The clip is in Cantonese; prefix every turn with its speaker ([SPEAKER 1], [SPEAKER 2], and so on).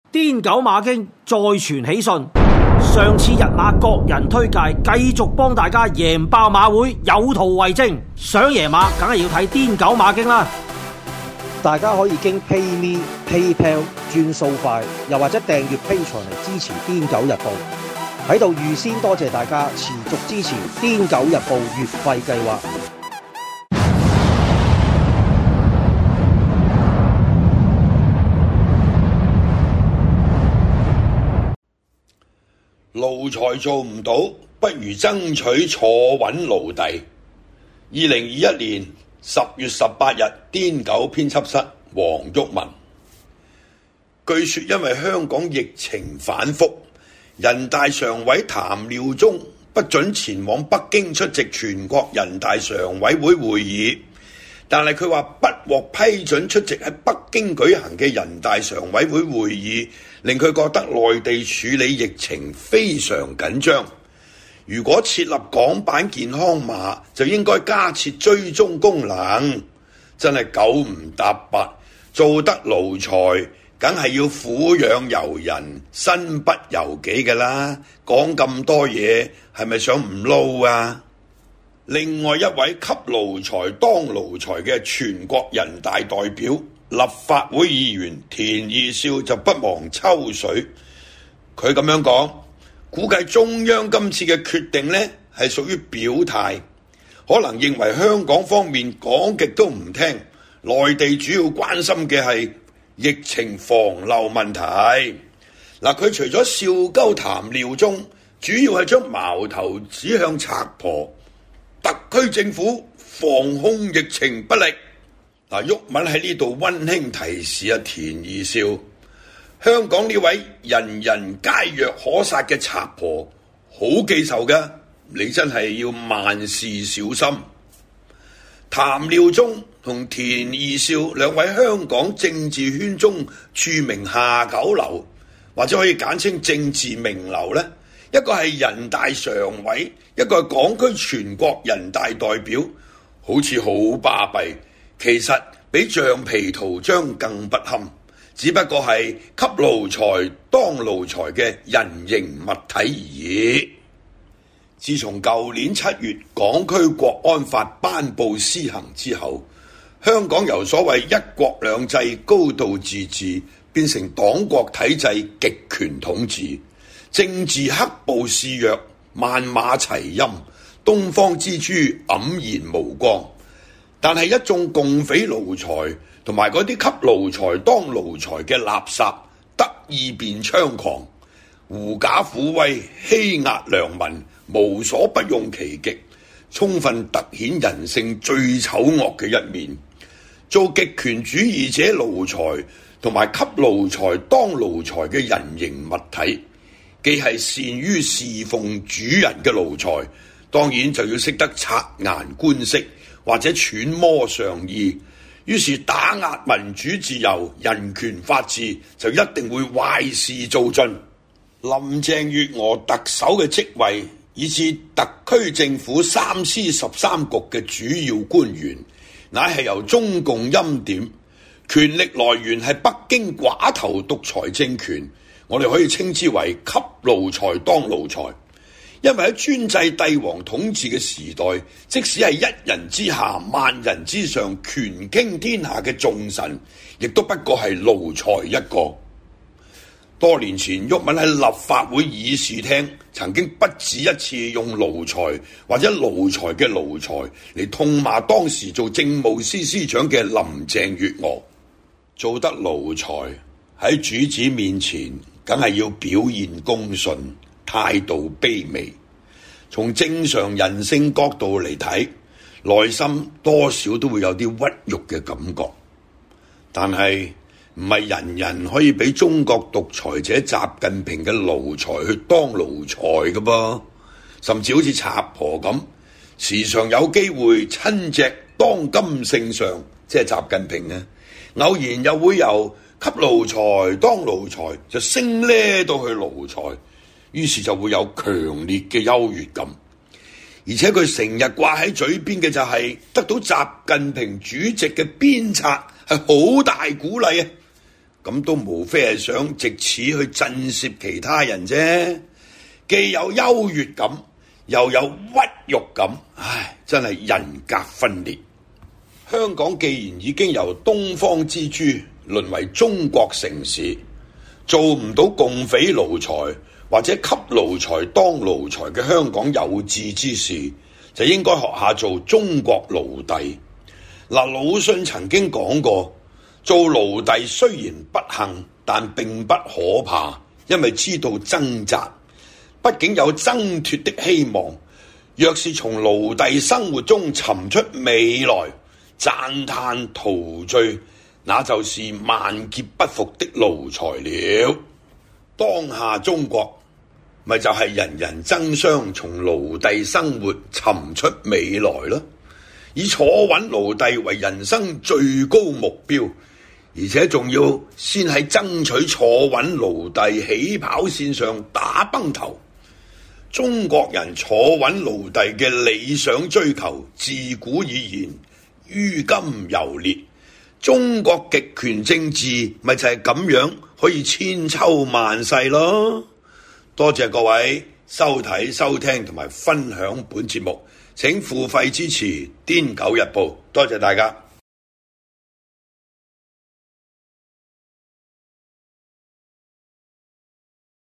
[SPEAKER 1] 癲狗馬經再傳喜訊，上次日馬各人推介，繼續幫大家贏爆馬會，有圖為證。想贏馬，梗係要睇癲狗馬經啦。
[SPEAKER 2] 大家可以經 PayMe、PayPal 轉數快，又或者訂閱 Patreon 嚟支持癲狗日報。喺度預先多謝大家持續支持癲狗日報月費計劃。
[SPEAKER 3] 奴才做唔到，不如爭取坐穩奴隸。2021年10月18日，癲狗編輯室黃毓民。據說因為香港疫情反覆，人大常委譚耀宗不准前往北京出席全國人大常委會會議，但係佢話不獲批准出席喺北京舉行嘅人大常委會會議，令佢覺得內地處理疫情非常緊張。如果設立港版健康碼，就應該加設追蹤功能。真係九唔搭八，做得奴才梗係要撫養由人，身不由己㗎啦。講咁多嘢係咪想唔撈啊？另外一位給奴才當奴才嘅全國人大代表、立法會議員田二少就不忘抽水。佢咁樣講，估計中央今次嘅決定呢係屬於表態，可能認為香港方面講極都唔聽，內地主要關心嘅係疫情防漏問題。嗱，佢除咗笑鳩譚耀宗，主要係將矛頭指向賊婆。特區政府防控疫情不力。毓民喺呢度溫馨提示田二少，香港呢位人人皆若可殺嘅賊婆好記仇㗎，你真係要萬事小心。譚耀宗同田二少兩位香港政治圈中著名下九流，或者可以簡稱政治名流呢，一個係人大常委，一個係港區全國人大代表，好似好巴閉，其實比橡皮圖章更不堪，只不過係給奴才當奴才嘅人形物體而已。自從舊年7月港區國安法頒布施行之後，香港由所謂一國兩制高度自治變成黨國體制極權統治，政治黑暴肆虐，萬馬齊喑，東方之珠黯然無光。但係一眾共匪奴才同埋嗰啲給奴才當奴才嘅垃圾得意便猖狂，狐假虎威，欺壓良民，無所不用其極，充分凸顯人性最醜惡嘅一面。做極權主義者奴才同埋給奴才當奴才嘅人形物體，既係善於侍奉主人嘅奴才，當然就要識得察言觀色，或者揣摩上意，於是打壓民主自由、人權法治就一定會壞事做盡。林鄭月娥特首嘅職位，以至特區政府3司13局嘅主要官員，乃係由中共欽點，權力來源係北京寡頭獨裁政權，我哋可以稱之為給奴才當奴才。因為喺專制帝王統治嘅時代，即使係一人之下萬人之上權傾天下嘅眾臣，亦都不過係奴才一個。多年前，毓民喺立法會議事廳曾經不止一次用奴才或者奴才嘅奴才嚟痛罵當時做政務司司長嘅林鄭月娥。做得奴才喺主子面前，梗係要表現恭順，態度卑微。從正常人性角度嚟睇，內心多少都會有啲屈辱嘅感覺。但係唔係人人可以俾中國獨裁者習近平嘅奴才去當奴才嘅噃，甚至好似賊婆咁，時常有機會親隻當今聖上，即係習近平啊，偶然又會由給奴才當奴才就升呢到去奴才，於是就會有強烈嘅優越感。而且佢成日掛喺嘴邊嘅就係得到習近平主席嘅鞭策，係好大鼓勵啊！ 咁都無非係想藉此去震懾其他人啫，既有優越感，又有屈辱感，唉，真係人格分裂。香港既然已經由東方之珠淪為中國城市，做唔到共匪奴才或者給奴才當奴才嘅香港有志之士，就應該學下做中國奴隸。魯迅曾經講過，做奴隸雖然不幸，但並不可怕，因為知道掙扎，畢竟有掙脫的希望。若是從奴隸生活中尋出未來，讚嘆陶醉，那就是萬劫不復的奴才了。當下中國咪就係人人爭相從奴隸生活尋出未來咯，以坐穩奴隸為人生最高目標，而且仲要先喺爭取坐穩奴隸起跑線上打崩頭。中國人坐穩奴隸嘅理想追求，自古以言於今猶烈。中國極權政治咪就係咁樣可以千秋萬世咯。多謝各位收睇收聽同埋分享本節目，請付費支持《癲狗日報》，多謝大家。